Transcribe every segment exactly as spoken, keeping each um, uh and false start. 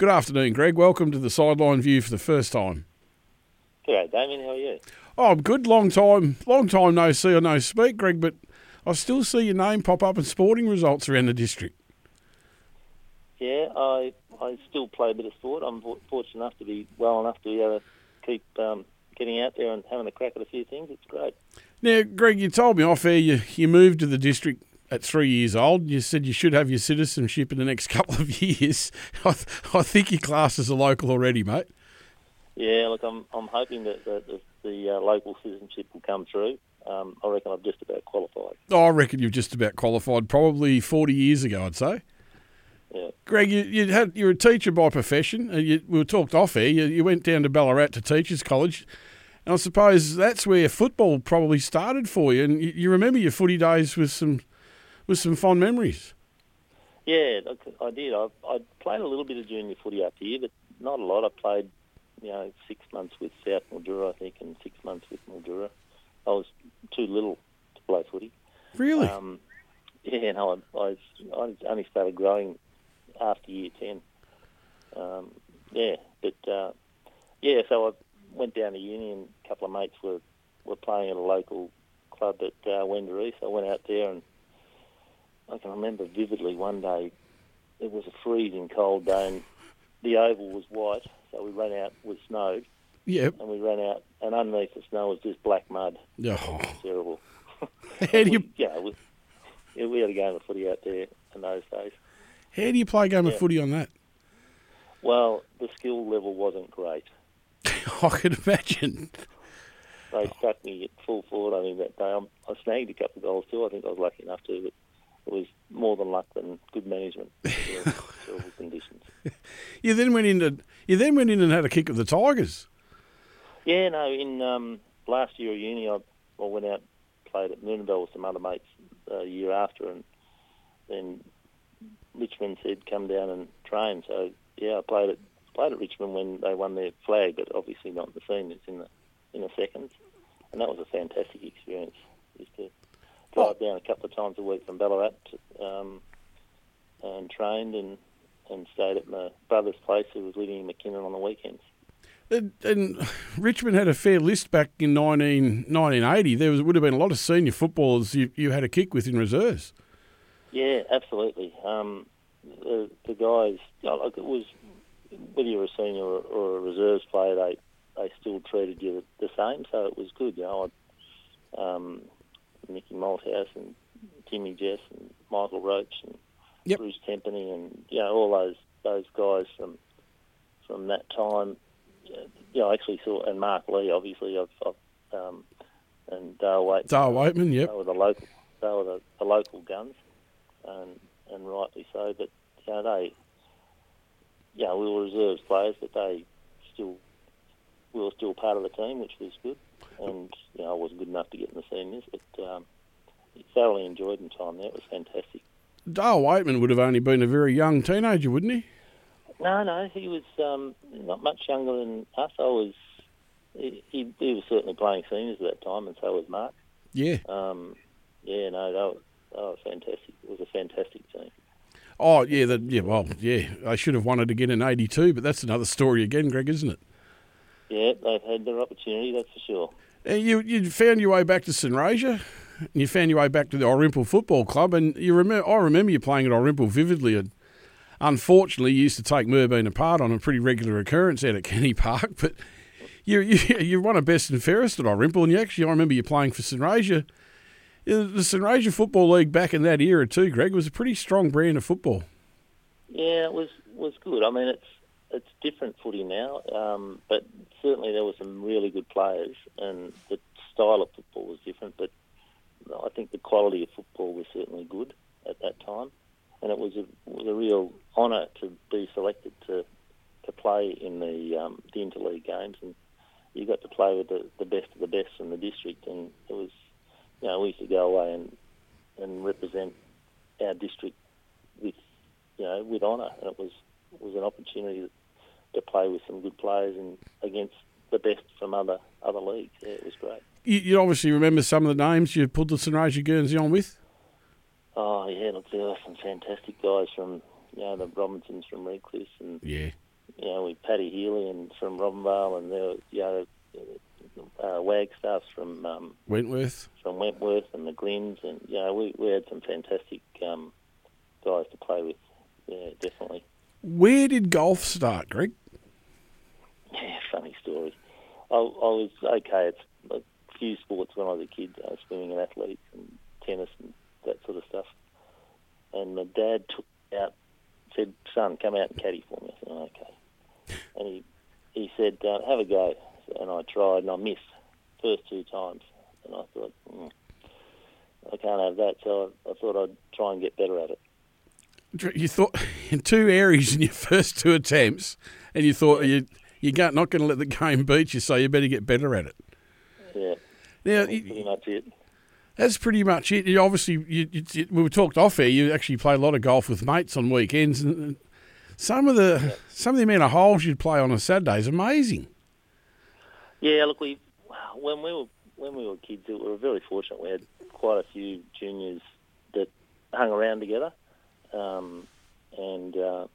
Good afternoon, Greg. Welcome to the Sideline View for the first time. G'day, Damien. How are you? Oh, I'm good. Long time, long time no see or no speak, Greg, but I still see your name pop up in sporting results around the district. Yeah, I I still play a bit of sport. I'm fortunate enough to be well enough to be able to keep um, getting out there and having a crack at a few things. It's great. Now, Greg, you told me off air you, you moved to the district at three years old. You said you should have your citizenship in the next couple of years. I, th- I think your class is a local already, mate. Yeah, look, I'm I'm hoping that the, the, the uh, local citizenship will come through. Um, I reckon I've just about qualified. Oh, I reckon you've just about qualified, probably forty years ago, I'd say. Yeah. Greg, you you had you're a teacher by profession. Uh, you, we were talked off here. You, you went down to Ballarat to Teachers College, and I suppose that's where football probably started for you. And you, you remember your footy days with some with some fond memories. Yeah, look, I did. I I played a little bit of junior footy up here, but not a lot. I played, you know, six months with South Mildura, I think, and six months with Mildura. I was too little to play footy. Really? Um, yeah, no, I, I, I only started growing after year ten. Um, yeah, but uh, yeah, so I went down to uni and a couple of mates were, were playing at a local club at uh, Wendouree, so I went out there and I can remember vividly one day it was a freezing cold day and the oval was white, so we ran out, it was snowed, Yep. and we ran out and underneath the snow was just black mud. Oh. It was terrible. How do you we, yeah, we, yeah, we had a game of footy out there in those days. how do you play a game of Yeah. footy on that? Well, the skill level wasn't great. I could imagine. They stuck me at full forward. I mean, that day I'm, I snagged a couple of goals too. I think I was lucky enough to, but it was more than luck than good management. Terrible, terrible conditions. You then went into you then went in and had a kick of the Tigers. Yeah, no. In um, last year at uni, I, I went out and played at Moonabel with some other mates uh, a year after, and then Richmond said come down and train. So yeah, I played at played at Richmond when they won their flag, but obviously not in the seniors, in the in the seconds, and that was a fantastic experience. Used to drive down a couple of times a week from Ballarat um, and trained and, and stayed at my brother's place, who was living in McKinnon on the weekends. And, and Richmond had a fair list back in nineteen, nineteen eighty. There was, would have been a lot of senior footballers you, you had a kick with in reserves. Yeah, absolutely. Um, the, the guys, you know, like it was, whether you were a senior or, or a reserves player, they, they still treated you the same, so it was good. You know, I'd, um, Mickey Malthouse and Jimmy Jess and Michael Roach and Yep. Bruce Tempany and, you know, all those those guys from from that time. You know, actually saw, and Mark Lee, obviously, I've, I've, um, and Dale Waitman. Dale Waitman, yep. They were the local, they were the, the local guns, and and rightly so. But you know, they, you know, we were reserves players, but they still, we were still part of the team, which was good. And you know, I wasn't good enough to get in the seniors, but um, thoroughly enjoyed my time there. It was fantastic. Dale Waitman would have only been a very young teenager, wouldn't he? No, no, he was um, not much younger than us. I was. He, he, he was certainly playing seniors at that time, and so was Mark. Yeah. Um, yeah, no, they were, they were fantastic. It was a fantastic team. Oh, yeah, that, yeah. Well, yeah, they should have wanted to get in eighty-two, but that's another story again, Greg, isn't it? Yeah, they've had their opportunity, that's for sure. And you you found your way back to St Rasia, and you found your way back to the Orimple Football Club, and you remember I remember you playing at Orimple vividly. And unfortunately, you used to take Merbein apart on a pretty regular occurrence out at Kenny Park, but you you you won a best and fairest at Orimple, and you actually I remember you playing for St Rasia. The St Rasia Football League back in that era too, Greg, was a pretty strong brand of football. Yeah, it was was good. I mean, it's it's different footy now, um, but certainly there were some really good players, and the style of football was different. But I think the quality of football was certainly good at that time, and it was a, was a real honour to be selected to to play in the um, the interleague games, and you got to play with the, the best of the best in the district, and it was, you know, we used to go away and and represent our district with, you know, with honour, and it was was an opportunity to play with some good players and against the best from other other leagues. Yeah, it was great. You, you obviously remember some of the names you pulled the St Rasia Guernsey on with? Oh, yeah, look, there were some fantastic guys from, you know, the Robinsons from Redcliffe and Yeah. Paddy Healy and from Robinvale, and there was, you know, uh, Wagstaffs from um, Wentworth. from Wentworth and the Glynns, and you know, we, we had some fantastic um, guys to play with. Yeah, definitely. Where did golf start, Greg? Yeah, funny story. I, I was okay at a few sports when I was a kid, uh, swimming and athletics and tennis and that sort of stuff. And my dad took me out, said, "Son, come out and caddy for me." I said, "Okay." And he he said, uh, "Have a go." And I tried, and I missed first two times. And I thought, mm, I can't have that. So I, I thought I'd try and get better at it. You thought in two areas in your first two attempts, and you thought Yeah. you you're not going to let the game beat you, so you better get better at it. Yeah, Now, that's pretty you, much it. that's pretty much it. You obviously, you, you, you, we were talked off air. You actually play a lot of golf with mates on weekends, and some of the Yeah. some of the amount of holes you'd play on a Saturday is amazing. Yeah, look, we when we were when we were kids, we were very fortunate. We had quite a few juniors that hung around together, um, and uh,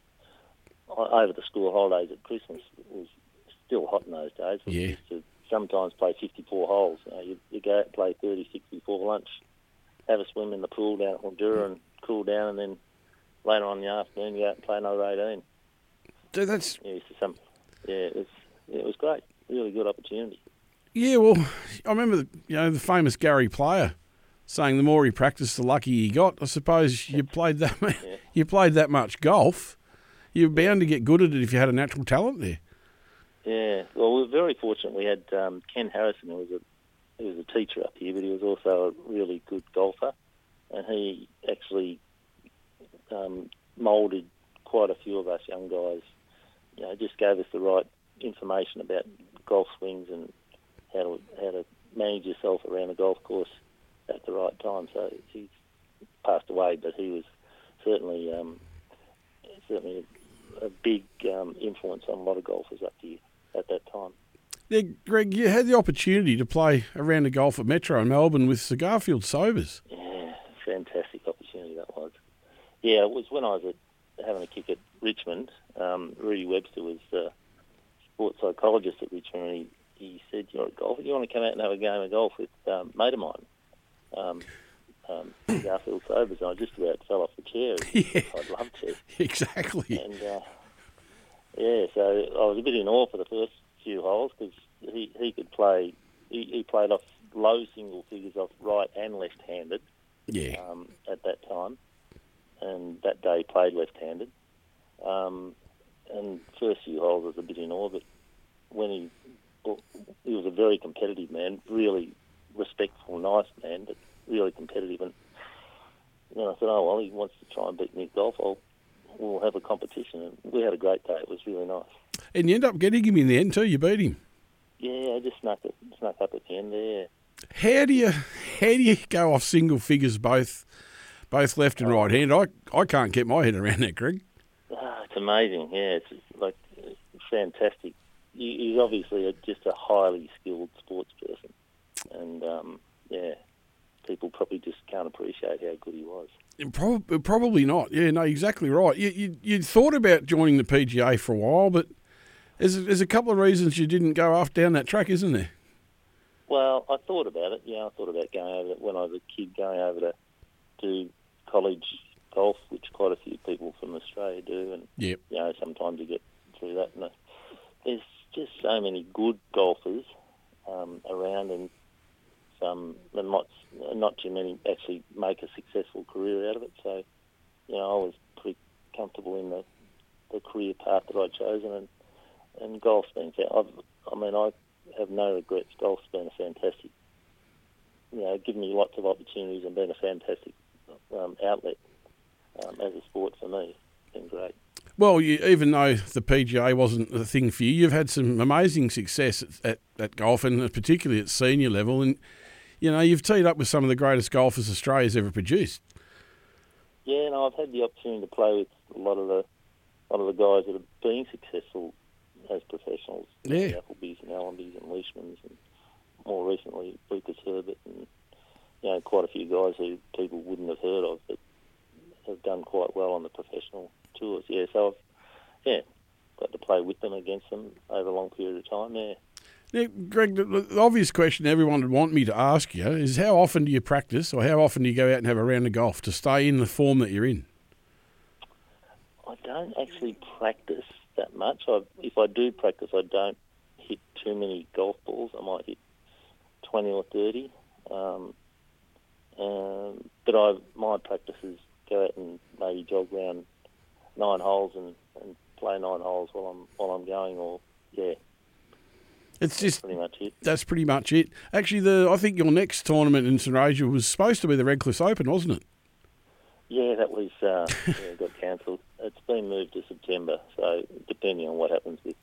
over the school holidays at Christmas, it was still hot in those days. We Yeah. used to sometimes play fifty-four holes. You know, you, you go out and play thirty-six before lunch, have a swim in the pool down at Mildura and cool down, and then later on in the afternoon, you go out and play another eighteen. So that's Yeah, used to some, yeah, it was it was great. Really good opportunity. yeah. Well, I remember the, you know the famous Gary Player saying the more he practiced, the luckier he got. I suppose you played that ma- Yeah. you played that much golf, you're bound to get good at it if you had a natural talent there. Yeah, well, we were very fortunate. We had um, Ken Harrison, who was a he was a teacher up here, but he was also a really good golfer, and he actually um, moulded quite a few of us young guys. You know, just gave us the right information about golf swings and how to how to manage yourself around a golf course at the right time. So he's passed away, but he was certainly um, certainly a, a big um, influence on a lot of golfers up here at that time. Yeah, Greg, you had the opportunity to play a round of golf at Metro in Melbourne with Sir Garfield Sobers. Yeah, fantastic opportunity that was. Yeah, it was when I was at, having a kick at Richmond. Um, Rudy Webster was the sports psychologist at Richmond, and he, he said, "You're a golfer. You want to come out and have a game of golf with um, a mate of mine, um, um, Garfield Sobers?" And I just about fell off the chair. Yeah. I'd love to. Exactly. And uh, yeah, so I was a bit in awe for the first few holes because he, he could play. He, he played off low single figures off right and left-handed Yeah. um, at that time, and that day he played left-handed. Um, and first few holes I was a bit in awe, but when he well, he was a very competitive man, really respectful, nice man, but really competitive. And then I said, "Oh well, he wants to try and beat me at golf. I'll we'll have a competition." And we had a great day. It was really nice. And you end up getting him in the end too. You beat him. Yeah, I just snuck it, snuck up at the end there. How do you how do you go off single figures both both left and right hand? I I can't get my head around that, Greg. Ah, it's amazing. Yeah, it's like it's fantastic. He, he's obviously a, just a highly skilled sports person, and um, yeah, people probably just can't appreciate how good he was. Probably, probably not. Yeah, no, exactly right. You, you you thought about joining the P G A for a while, but there's there's a couple of reasons you didn't go off down that track, isn't there? Well, I thought about it. Yeah, I thought about going over it when I was a kid, going over to do college golf, which quite a few people from Australia do, and Yep. you know sometimes you get through that. And there's just so many good golfers um, around, and some and not not too many actually make a successful career out of it. So, you know, I was pretty comfortable in the, the career path that I'd chosen, and and golf's been. I've, I mean, I have no regrets. Golf's been a fantastic, you know, given me lots of opportunities and been a fantastic um, outlet um, as a sport for me. It's been great. Well, you, even though the P G A wasn't the thing for you, you've had some amazing success at, at, at golf, and particularly at senior level. And, you know, you've teed up with some of the greatest golfers Australia's ever produced. Yeah, no, I've had the opportunity to play with a lot of the a lot of the guys that have been successful as professionals. Yeah. The Applebys and Allenbys and Leishmans, and more recently Lucas Herbert, and you know quite a few guys who people wouldn't have heard of, but have done quite well on the professional tours. Yeah, so I've, yeah, got to play with them, against them over a long period of time. Yeah. Now, Greg, the, the obvious question everyone would want me to ask you is how often do you practice, or how often do you go out and have a round of golf to stay in the form that you're in? I don't actually practice that much. I, if I do practice, I don't hit too many golf balls. I might hit twenty or thirty. Um, um, but I, my practice is go out and maybe jog around nine holes and, and play nine holes while I'm while I'm going. Or yeah, it's just that's pretty much it. That's pretty much it. Actually, the I think your next tournament in St Rasia was supposed to be the Redcliffe Open, wasn't it? Yeah, that was uh, yeah, got cancelled. It's been moved to September, so depending on what happens with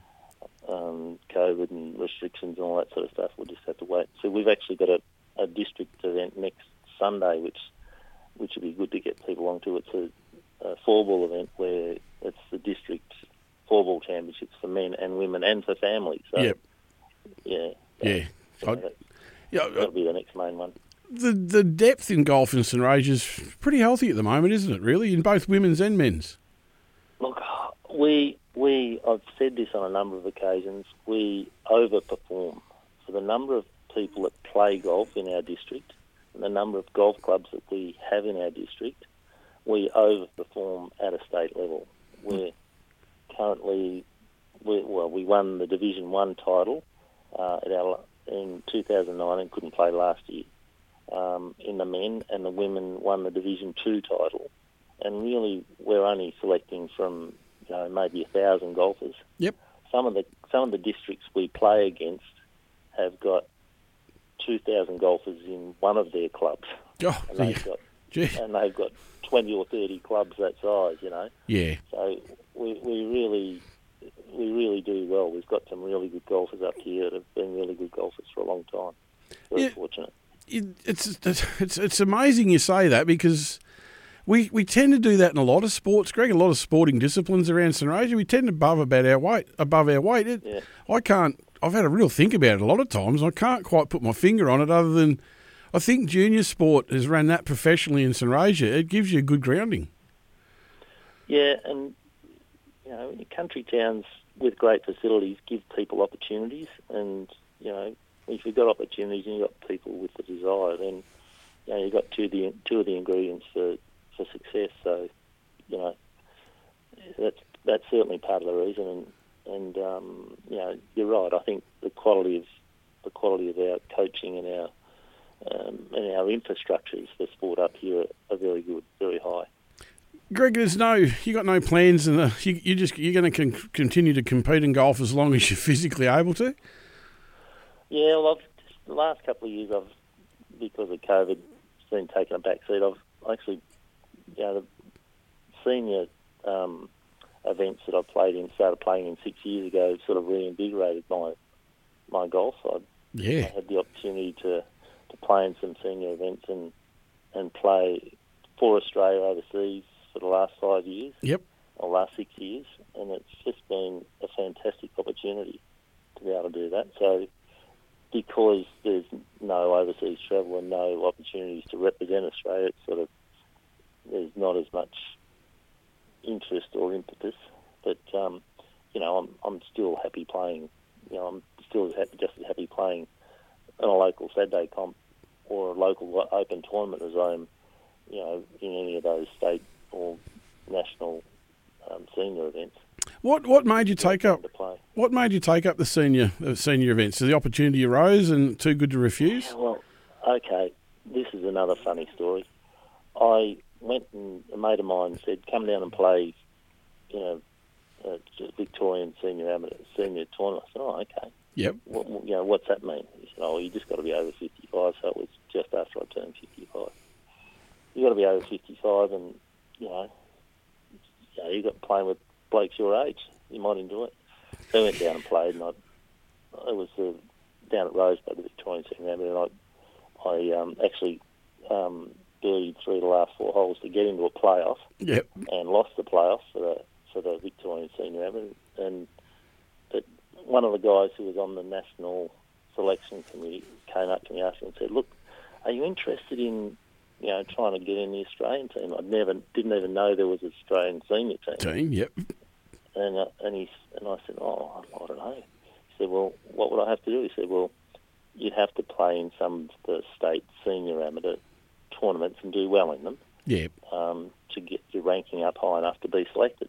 um, COVID and restrictions and all that sort of stuff, we'll just have to wait. So we've actually got a, a district event next Sunday, which which would be good to get people onto. It's a, a four-ball event where it's the district four-ball championships for men and women and for families. So, yep. Yeah. So, yeah. so that, yeah. That'll be the next main one. The the depth in golf in St Rasia is pretty healthy at the moment, isn't it, really, in both women's and men's? Look, we, we I've said this on a number of occasions, we overperform. For the number of people that play golf in our district and the number of golf clubs that we have in our district, we overperform at a state level. We're currently, we, well, we won the Division One title uh, at our, in two thousand nine and couldn't play last year. Um, in the men, and the women won the Division Two title. And really, we're only selecting from, you know, maybe a thousand golfers. Yep. Some of the some of the districts we play against have got two thousand golfers in one of their clubs, Oh, and they've yeah. got Gee. and they've got twenty or thirty clubs that size. You know. Yeah. So we we really we really do well. We've got some really good golfers up here that have been really good golfers for a long time. Very Yeah. fortunate. It, it's it's it's amazing you say that, because we we tend to do that in a lot of sports, Greg. A lot of sporting disciplines around St Rasia, we tend to above about our weight, above our weight. It, Yeah. I can't. I've had a real think about it a lot of times. I can't quite put my finger on it, other than I think junior sport has run that professionally in St Rasia. It gives you a good grounding. Yeah, and you know, country towns with great facilities give people opportunities, and you know, if you've got opportunities and you've got people with the desire, then you know, you've got two of the two of the ingredients for, for success. So, you know, that's that's certainly part of the reason. And, and um, you know, you're right. I think the quality of the quality of our coaching and our um, and our infrastructures for sport up here are, are very good, very high. Greg, there's no you got no plans, and uh, you you just you're going to con- continue to compete in golf as long as you're physically able to. Yeah, well, I've, the last couple of years, I've, because of COVID, been taking a back seat. I've actually, you know, the senior um, events that I played in, started playing in six years ago, sort of reinvigorated my my golf. I, Yeah. I had the opportunity to, to play in some senior events and and play for Australia overseas for the last five years, Yep. or last six years, and it's just been a fantastic opportunity to be able to do that. So, because there's no overseas travel and no opportunities to represent Australia, it's sort of, there's not as much interest or impetus. But um, you know, I'm I'm still happy playing. You know, I'm still as happy, just as happy playing in a local Saturday comp or a local open tournament as I am, you know, in any of those state or national um, senior events. What what made you take up To play. what made you take up the senior uh, senior events? So the opportunity arose and too good to refuse? Yeah, well, okay, this is another funny story. I went and a mate of mine said, "Come down and play, you know, a Victorian senior amateur senior tournament." I said, "Oh, okay. Yep. What, you know, what's that mean?" He said, "Oh, you just got to be over fifty-five." So it was just after I turned fifty-five. You got to be over fifty-five, and you know, you know, you got playing with blokes your age. You might enjoy it. So I went down and played, and I, it was uh, down at Rosebud, the Victorian senior amateur, and I, I um, actually um, birdied three of the last four holes to get into a playoff, Yep. and lost the playoff for the for the Victorian senior amateur. And but one of the guys who was on the national selection committee came up to me after and said, "Look, are you interested in, you know, trying to get in the Australian team?" I'd never, didn't even know there was an Australian senior team. Team, yep. And uh, and he and I said, oh, I don't know. He said, well, what would I have to do? He said, well, you'd have to play in some of the state senior amateur tournaments and do well in them. Yeah. Um, to get your ranking up high enough to be selected.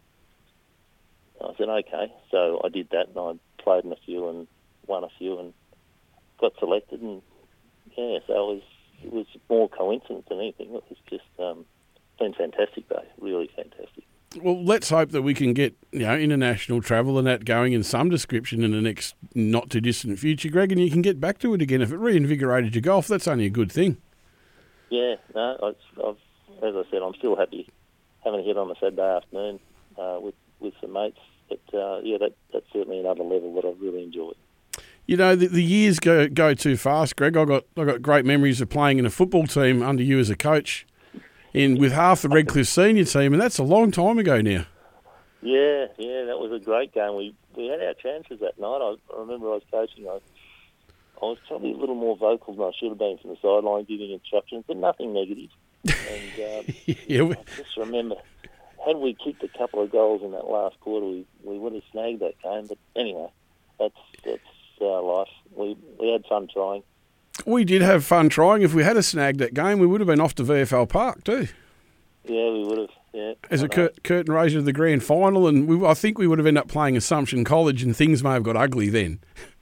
I said, okay. So I did that, and I played in a few and won a few and got selected. And yeah, so it was it was more coincidence than anything. It was just um, been fantastic, though. Really fantastic. Well, let's hope that we can get, you know, international travel and that going in some description in the next not too distant future, Greg, and you can get back to it again. If it reinvigorated your golf, that's only a good thing. Yeah, no, I've, I've, as I said, I'm still happy having a hit on a Saturday afternoon uh, with with some mates. But uh, yeah, that that's certainly another level that I've really enjoyed. You know, the, the years go go too fast, Greg. I got I got great memories of playing in a football team under you as a coach, in with half the Redcliffe senior team, and that's a long time ago now. Yeah, yeah, that was a great game. We we had our chances that night. I, I remember I was coaching. I, I was probably a little more vocal than I should have been from the sideline, giving instructions, but nothing negative. And um, yeah, we... I just remember, had we kicked a couple of goals in that last quarter, we, we would have snagged that game. But anyway, that's that's our life. We we had fun trying. We did have fun trying. If we had a snagged that game, we would have been off to V F L Park too. Yeah, we would have. Yeah, as a cur- curtain raiser of the grand final, and we, I think we would have ended up playing Assumption College, and things may have got ugly then.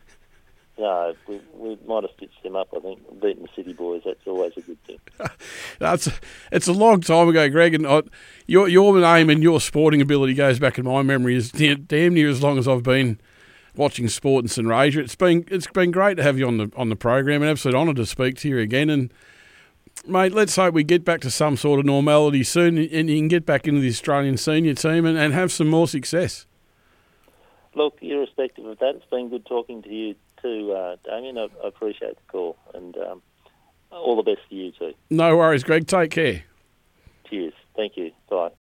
No, we, we might have stitched them up, I think. Beating the City Boys, that's always a good thing. That's It's a long time ago, Greg, and I, your your name and your sporting ability goes back in my memory as damn near as long as I've been watching sport in St Rasia. It's been it's been great to have you on the on the program. An absolute honour to speak to you again. And mate, let's hope we get back to some sort of normality soon, and you can get back into the Australian senior team and, and have some more success. Look, irrespective of that, it's been good talking to you too, uh, Damien. I, I appreciate the call, and um, all the best to you too. No worries, Greg. Take care. Cheers. Thank you. Bye.